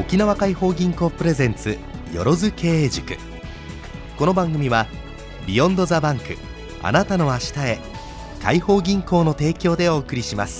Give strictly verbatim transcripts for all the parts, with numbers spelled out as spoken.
沖縄解放銀行プレゼンツよろず経営塾。この番組はビヨンドザバンク、あなたの明日へ、解放銀行の提供でお送りします。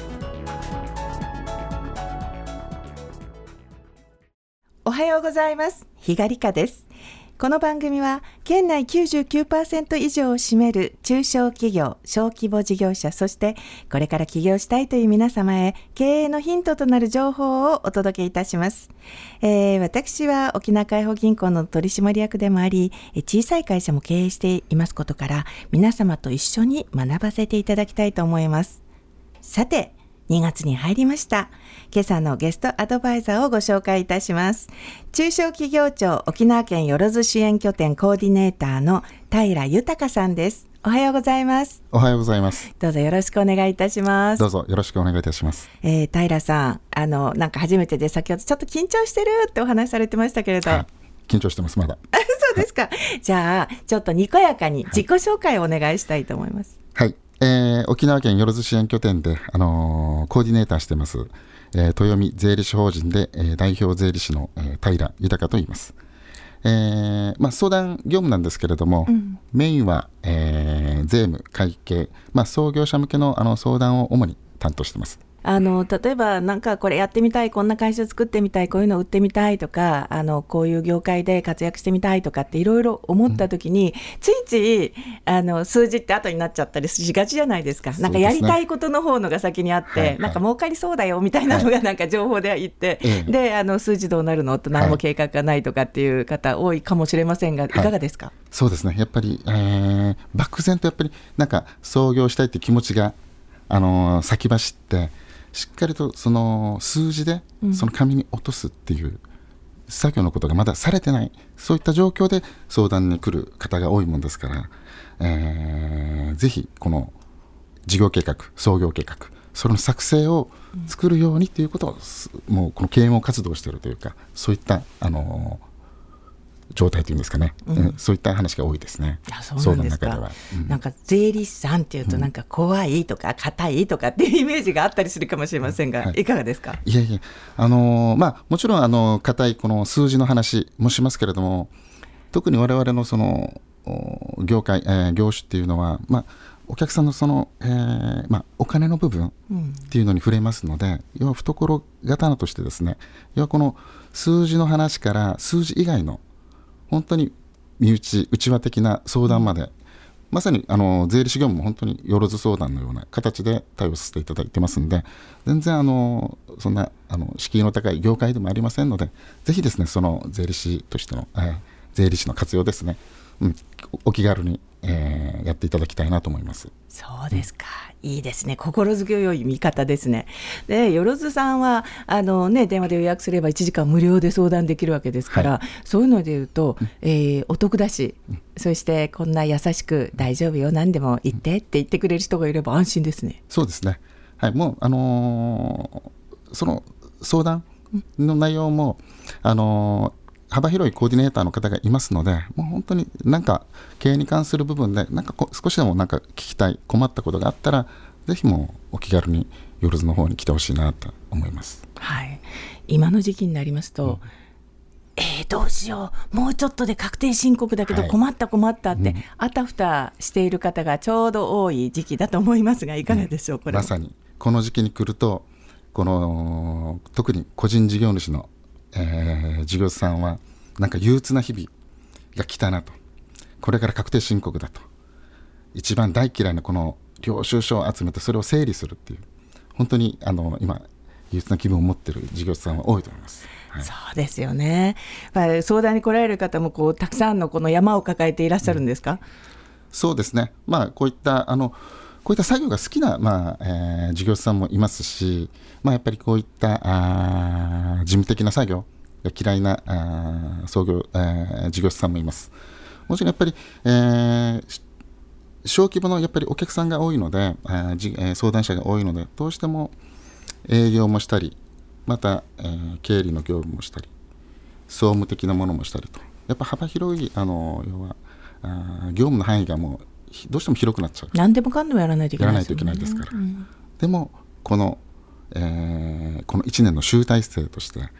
おはようございます。比嘉理香です。この番組は県内 きゅうじゅうきゅうパーセント 以上を占める中小企業、小規模事業者、そしてこれから起業したいという皆様へ経営のヒントとなる情報をお届けいたします。えー、私は沖縄解放銀行の取締役でもあり、小さい会社も経営していますことから、皆様と一緒に学ばせていただきたいと思います。さて、にがつに入りました。今朝のゲストアドバイザーをご紹介いたします。中小企業庁沖縄県よろず支援拠点コーディネーターの平豊さんです。おはようございます。 おはようございます。 どうぞよろしくお願いいたします。 どうぞよろしくお願いいたします。 えー、平さん、あのなんか初めてで先ほどちょっと緊張してるってお話されてましたけれど、はい、 緊張してますまだそうですか、はい、じゃあちょっとにこやかに自己紹介をお願いしたいと思います。 はい、えー、沖縄県よろず支援拠点で、あのー、コーディネーターしてます、えー、豊見税理士法人で、えー、代表税理士の、えー、平豊と言います。えーまあ、相談業務なんですけれども、うん、メインは、えー、税務会計、まあ、創業者向けの、あの相談を主に担当しています。 あの例えばなんかこれやってみたい、こんな会社作ってみたい、こういうの売ってみたいとか、あのこういう業界で活躍してみたいとかっていろいろ思った時に、うん、ついついあの数字って後になっちゃったりしがちじゃないですか。なんかやりたいことの方のが先にあって、はいはい、なんか儲かりそうだよみたいなのがなんか情報で言って、はい、であの数字どうなるのと何も計画がないとかっていう方多いかもしれませんが、いかがですか？はい、 そうですね、やっぱり、えー、漠然とやっぱりなんか創業したいっていう気持ちが、あのー、先走ってしっかりとその数字でその紙に落とすっていう作業のことがまだされてない、そういった状況で相談に来る方が多いものですから、えー、ぜひこの事業計画、創業計画、その作成を作るようにということを、もうこの啓蒙活動をしているというか、そういったあの状態というんですかね、うん、そういった話が多いですね。 あ、そうなんですか。 相談の中では、うん、 なんか税理士さんっていうとなんか怖いとか硬いとかっていうイメージがあったりするかもしれませんが、うん、はい、いかがですか？ いやいや、あのーまあ、もちろんあの硬いこの数字の話もしますけれども、特に我々のその業界、えー、業種っていうのは、まあ、お客さんのその、えーまあ、お金の部分っていうのに触れますので、うん、要は懐刀としてですね、要はこの数字の話から数字以外の本当に身内内輪的な相談まで、うん、まさにあの税理士業務も本当によろず相談のような形で対応させていただいてますので、全然あのそんなあの敷居の高い業界でもありませんので、ぜひですね、その税理士としての、えー、税理士の活用ですね、うん、お気軽に、えー、やっていただきたいなと思います。 そうですか、うん、いいですね。心づけよい見方ですね。で、よろずさんはあの、ね、電話で予約すればいちじかん無料で相談できるわけですから、はい、そういうのでいうと、えー、お得だし、うん、そしてこんな優しく大丈夫よ、何でも言ってって言ってくれる人がいれば安心ですね。 そうですね、はい、もう、あのー、その相談の内容も、あのー幅広いコーディネーターの方がいますので、もう本当になんか経営に関する部分でなんかこ少しでもなんか聞きたい、困ったことがあったら、ぜひもうお気軽によろずの方に来てほしいなと思います。 はい、今の時期になりますと、うん、えー、どうしよう、もうちょっとで確定申告だけど困った困ったって、はい、うん、あたふたしている方がちょうど多い時期だと思いますが、いかがでしょう？うん、これまさにこの時期に来ると、この特に個人事業主のえー、事業者さんはなんか憂鬱な日々が来たなと、これから確定申告だと、一番大嫌いなこの領収書を集めてそれを整理するっていう、本当にあの今憂鬱な気分を持っている事業者さんは多いと思います。はい、 そうですよね。相談に来られる方もこうたくさんのこの山を抱えていらっしゃるんですか？うん、 そうですね、まあ、こういったあのこういった作業が好きな、まあえー、事業者さんもいますし、まあ、やっぱりこういったあ事務的な作業が嫌いなあ創業、えー、事業者さんもいます。もちろんやっぱり、えー、小規模のやっぱりお客さんが多いので、えーじえー、相談者が多いので、どうしても営業もしたり、また、えー、経理の業務もしたり、総務的なものもしたりと、やっぱ幅広いあの要はあ業務の範囲がもうどうしても広くなっちゃう。 何でもかんでもやらないといけないですよね。 やらないといけないですから、うん、でもこの、えー、このいちねんの集大成としてや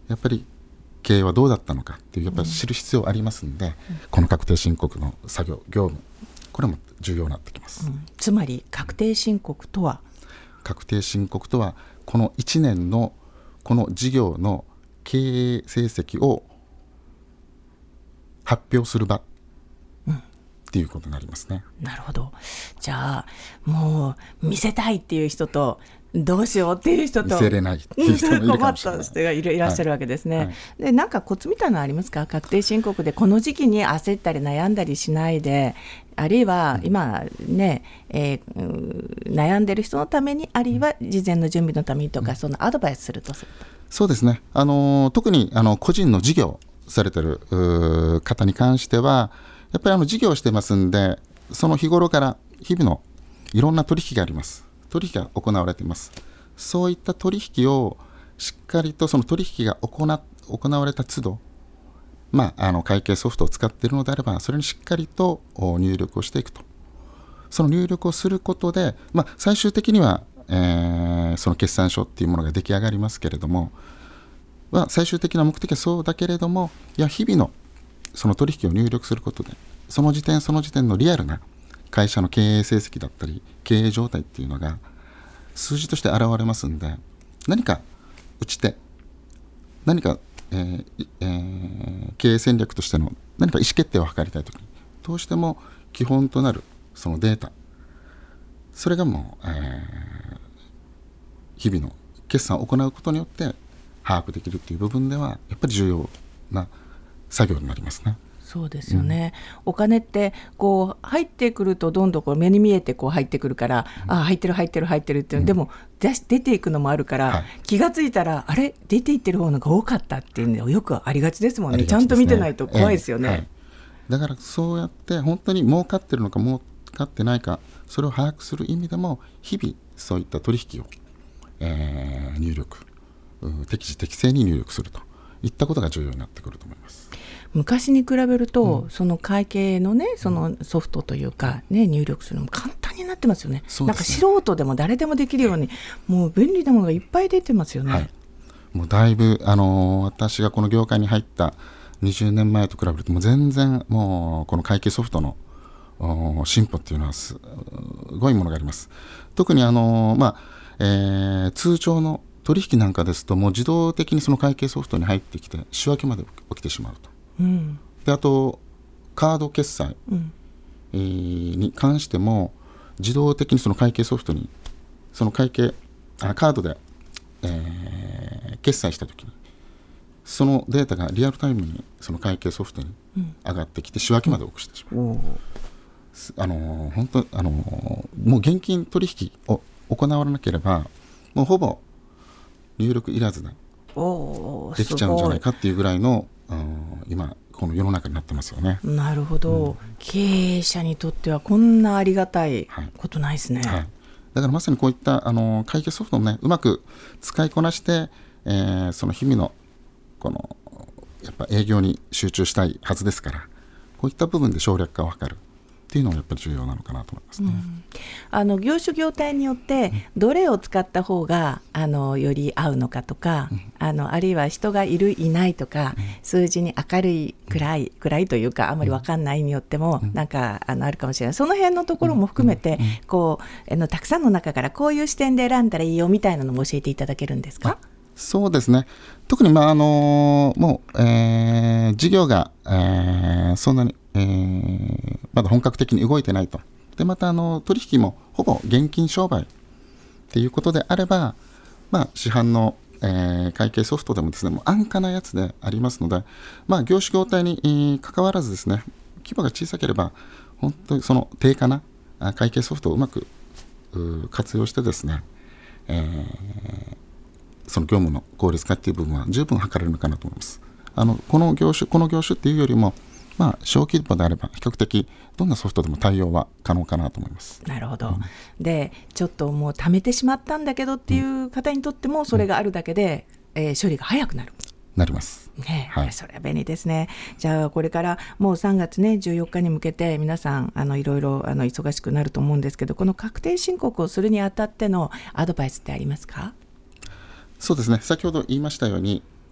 やっぱり経営はどうだったのかっていうやっぱり知る必要ありますので、うん、この確定申告の作業業務これも重要になってきます、うん、 つまり確定申告とは確定申告とはこのいちねんのこの事業の経営成績を発表する場っていうことになりますね。 なるほど。じゃあもう見せたいっていう人とどうしようっていう人と見せれないっていう人もいるかもしれない困った人がいるいらっしゃるわけですね、はいはい、でなんかコツみたいなのありますか？確定申告でこの時期に焦ったり悩んだりしないで、あるいは今ね、えーうん、悩んでる人のために、あるいは事前の準備のためにとか、うん、そのアドバイスするとするとそうですね、あの特にあの個人の事業されてる方に関してはやっぱりあの事業をしてますんで、その日頃から日々のいろんな取引があります。取引が行われています。そういった取引をしっかりとその取引が行, 行われた都度、まあ、あの会計ソフトを使っているのであればそれにしっかりと入力をしていくと。その入力をすることで、まあ、最終的には、えー、その決算書っていうものが出来上がりますけれども、まあ、最終的な目的はそうだけれども、いや日々のその取引を入力することでその時点その時点のリアルな会社の経営成績だったり経営状態っていうのが数字として現れますんで、何か打ち手何か、えーえー、経営戦略としての何か意思決定を図りたいときにどうしても基本となるそのデータ、それがもう、えー、日々の決算を行うことによって把握できるっていう部分ではやっぱり重要な作業になりますね。 そうですよね、うん、お金ってこう入ってくるとどんどんこう目に見えてこう入ってくるから、うん、あ入ってる入ってる入ってるっていう、うん、でも出し出ていくのもあるから、はい、気がついたらあれ出ていってる方のが多かったっていうのよくありがちですもん ね, ねちゃんと見てないと怖いですよね、えーはい、 だからそうやって本当に儲かってるのか儲かってないかそれを把握する意味でも日々そういった取引を、えー、入力適時適正に入力するといったことが重要になってくると思います。 昔に比べると、うん、その会計のねそのソフトというか、ね、入力するのも簡単になってますよね。そうですね。なんか素人でも誰でもできるようにもう便利なものがいっぱい出てますよね、はい、 もうだいぶ、あのー、私がこの業界に入ったにじゅうねんまえと比べるともう全然もうこの会計ソフトの進歩っていうのはすごいものがあります。特に、あのーまあえー、通常の取引なんかですともう自動的にその会計ソフトに入ってきて仕分けまで起きてしまうと、うん、であとカード決済、うんえー、に関しても自動的にその会計ソフトにその会計あカードで、えー、決済したときにそのデータがリアルタイムにその会計ソフトに上がってきて仕分けまで起こしてしまう、うん、あのー、本当、あのー、もう現金取引を行わなければもうほぼ入力いらずでできちゃうんじゃないかっていうぐらいの、うん、今この世の中になってますよね。 なるほど、うん、経営者にとってはこんなありがたいことないですね、はいはい、 だからまさにこういったあの会計ソフトをねうまく使いこなして、えー、その日々のこのやっぱ営業に集中したいはずですから、こういった部分で省略化を図るっていうのがやっぱり重要なのかなと思いますね、うん、 あの業種業態によってどれを使った方があのより合うのかとか、うん、あのあるいは人がいるいないとか、うん、数字に明るい暗い暗いというかあんまり分かんないによっても、うん、なんかあのあるかもしれない。その辺のところも含めて、うん、こうあのたくさんの中からこういう視点で選んだらいいよみたいなのも教えていただけるんですか？ そうですね。特に、まああのー、もう、えー、事業が、えー、そんなに、えー、まだ本格的に動いてないと。でまたあの取引もほぼ現金商売っていうことであれば、まあ、市販の、えー、会計ソフトでもですねもう安価なやつでありますので、まあ、業種業態に、えー、関わらずですね規模が小さければ本当にその低価な会計ソフトをうまくう活用してですね、えーその業務の効率化っていう部分は十分図れるのかなと思います。あのこの業種この業種っていうよりも、まあ、小規模であれば比較的どんなソフトでも対応は可能かなと思います。 なるほど、うん、でちょっともう貯めてしまったんだけどっていう方にとってもそれがあるだけで、うんえー、処理が早くなるなります、 ねはい、それは便利ですね。じゃあこれからもうさんがつ、ね、じゅうよっかに向けて皆さんあのいろいろあの忙しくなると思うんですけど、この確定申告をするにあたってのアドバイスってありますか？ そうですね、先ほど言いましたように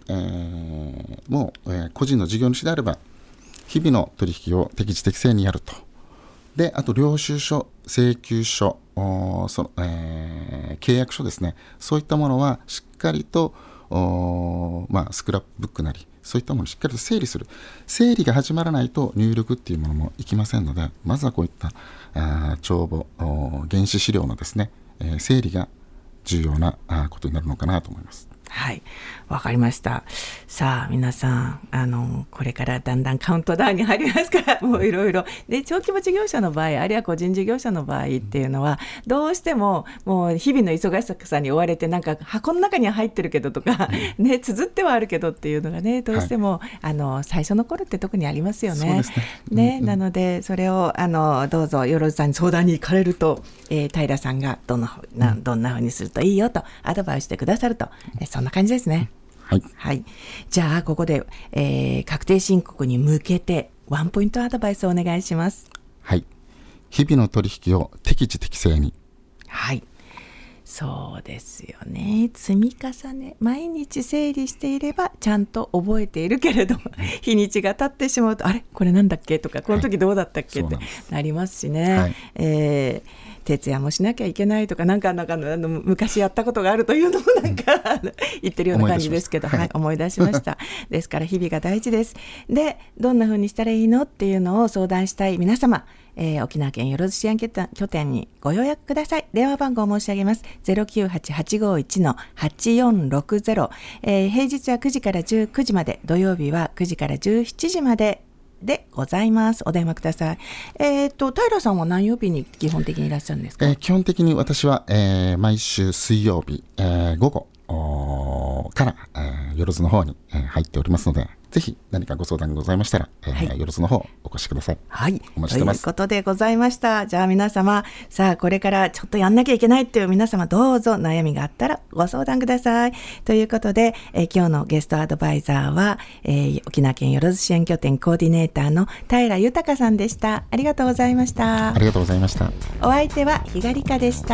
えー、もう、えー、個人の事業主であれば日々の取引を適時適正にやると。で、あと領収書、請求書、その、えー、契約書ですね、そういったものはしっかりと、まあ、スクラップブックなりそういったものをしっかりと整理する。整理が始まらないと入力っていうものもいきませんので、まずはこういったあ帳簿、原資資料のですね、えー、整理が重要なことになるのかなと思います。 はい、わかりました。さあ皆さん、あのこれからだんだんカウントダウンに入りますからもういろいろで、小規模事業者の場合、あるいは個人事業者の場合っていうのはどうしてももう日々の忙しさに追われて、なんか箱の中には入ってるけどとか、うん、ね、綴ってはあるけどっていうのがね、どうしても、はい、あの最初の頃って特にありますよね。そうですね。ね、うんうん、なのでそれをあのどうぞよろずさんに相談に行かれると、えー、平さんがどのなどんな風にするといいよとアドバイスしてくださると、えそんな感じですね。 はい、 はい、じゃあここで、えー、確定申告に向けてワンポイントアドバイスをお願いします。 はい、日々の取引を適時適正に。 はい、そうですよね。積み重ね、毎日整理していればちゃんと覚えているけれど日にちが経ってしまうと、あれこれなんだっけとか、この時どうだったっけ、はい、ってなりますしね、はい、えー徹夜もしなきゃいけないとか、なんかなんかあの昔やったことがあるというのもなんか言ってるような感じですけど、はい、思い出しましたですから日々が大事です。で、どんな風にしたらいいのっていうのを相談したい皆様、えー、沖縄県よろず支援拠点にご予約ください。電話番号を申し上げます。 ゼロきゅうはちはちごいちのはちよんろくゼロ、えー、平日はくじからじゅうくじまで、土曜日はくじからじゅうしちじまででございます。お電話ください。えー、と平さんは何曜日に基本的にいらっしゃるんですか？ えー、基本的に私は、えー、毎週水曜日、えー、午後から、えー、よろずの方に、えー、入っておりますので、ぜひ何かご相談がございましたら、えーはい、よろずの方お越しください。 はい、 お待ちしてます。 ということでございました。じゃあ皆様、さあこれからちょっとやんなきゃいけないっていう皆様、どうぞ悩みがあったらご相談ください。ということで、えー、今日のゲストアドバイザーは、えー、沖縄県よろず支援拠点コーディネーターの平豊さんでした。ありがとうございました。 ありがとうございました。 お相手は日賀理香でした。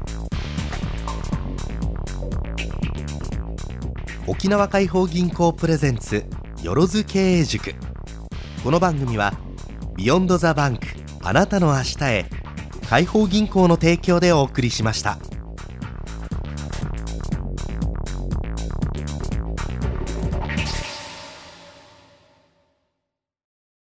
沖縄解放銀行プレゼンツよろず経営塾。この番組はビヨンドザバンク、あなたの明日へ、解放銀行の提供でお送りしました。